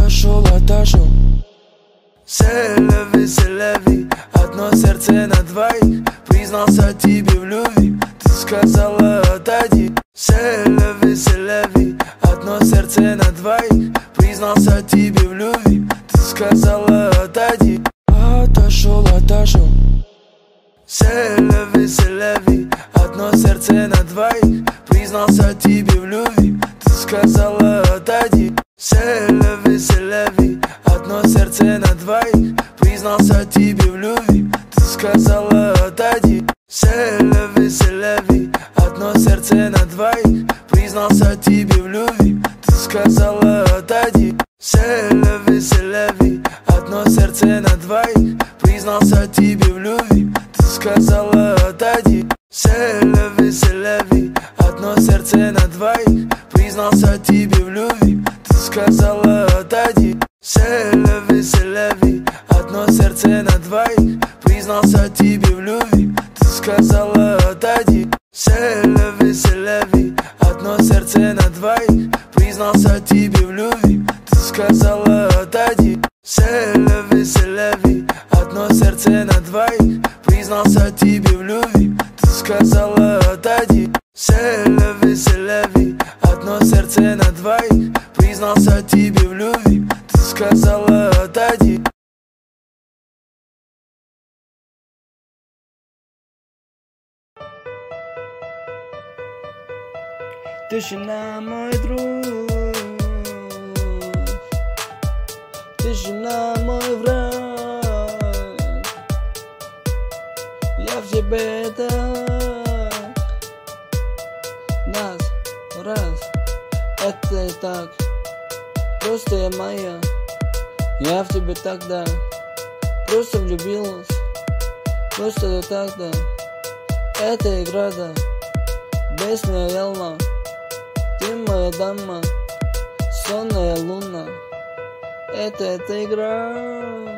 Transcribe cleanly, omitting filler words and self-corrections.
отошел. Селеви, одно сердце на двоих. Признался тебе в любви, ты сказала отойди. Селеви, одно сердце на двоих. Признался тебе в любви, ты сказала отойди. Отошел. Селеви, одно сердце на двоих. Признался тебе в любви, ты сказала отойди. Селеви, одно сердце на двоих. Признался тебе в любви, ты сказала отойди. Селеви, одно сердце на двоих. Признался тебе в любви, ты сказала отойди. Селеви, одно сердце на двоих. Признался тебе в любви, ты сказала отойди. Селеви, одно сердце на двоих. Признался тебе в любви, ты сказала отойди. Селеви, одно сердце на двоих. Признался тебе в любви, ты сказала отойди. Селеви, одно сердце на двоих. Признался тебе в любви, ты сказала отойди. Селеви, одно сердце на двоих. Признался тебе в любви, ты сказала отойди. Селеви, одно сердце на двоих. Признался тебе в любви, ты сказала отойди. Тишина, мой друг, тишина, мой враг. Я в тебе так, раз, это так, просто я моя. Я в тебе тогда просто влюбилась, просто я тогда. Это игра, да, песня ялма. Ты моя дама, сонная луна. Это игра.